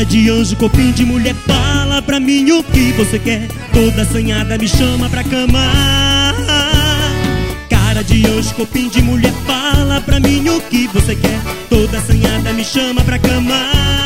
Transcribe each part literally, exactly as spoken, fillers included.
de anjo, corpinho de mulher, fala pra mim o que você quer. Toda assanhada me chama pra cama. Cara de anjo, corpinho de mulher, fala pra mim o que você quer. Toda assanhada me chama pra cama.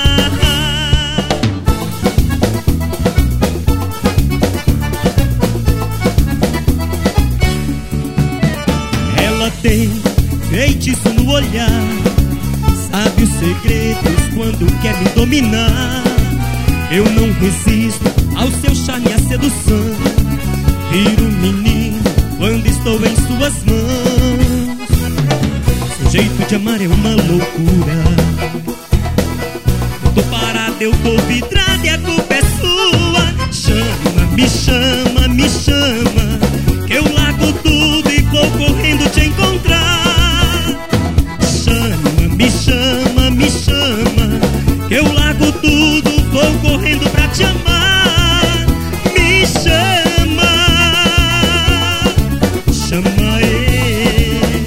Ela tem feitiço no olhar, sabe os segredos quando quer me dominar. Eu não resisto ao seu charme e à sedução. Viro menino quando estou em suas mãos. Seu jeito de amar é uma loucura. Eu tô parado, eu tô vidrado e a culpa é sua. Chama, me chama, me chama, que eu largo tudo e vou correndo te encontrar. Chama, me chama, me chama, que eu largo tudo, vou correndo pra te amar. Me chama, chama ele.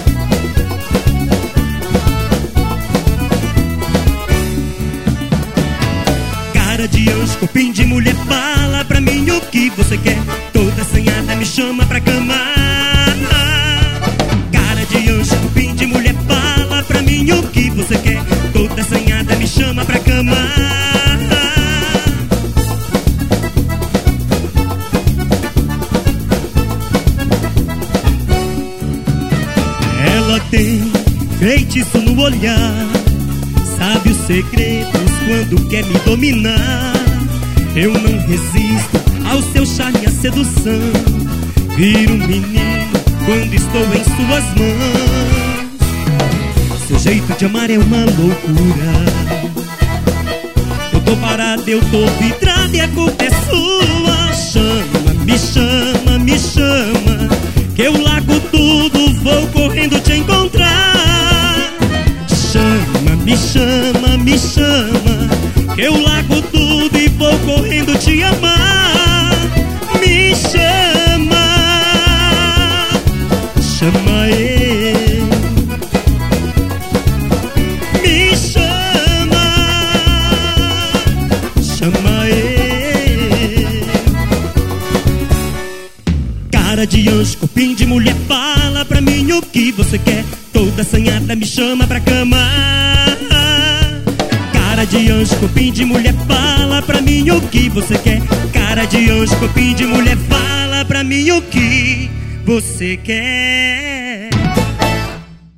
Cara de anjo, corpinho de mulher, fala pra mim o que você quer. Toda assanhada me chama pra cama. Cara de anjo, corpinho de mulher, fala pra mim o que você quer. Toda assanhada me chama pra cama. Ela tem feitiço no olhar, sabe os segredos quando quer me dominar. Eu não resisto ao seu charme e à sedução. Viro menino quando estou em suas mãos. Seu jeito de amar é uma loucura. Eu tô parado, eu tô vidrado e a culpa é sua. Chama, me chama, me chama, que eu largo tudo, vou correndo te encontrar. Chama, me chama, me chama, que eu largo tudo e vou correndo te amar. Me chama, chama ele. Me chama, chama ele. Cara de anjo, corpinho de mulher, fala pra mim o que você quer. Toda assanhada me chama pra cama. Cara de anjo, corpinho de mulher, fala pra mim o que você quer. Cara de anjo, corpinho de mulher, fala pra mim o que você quer.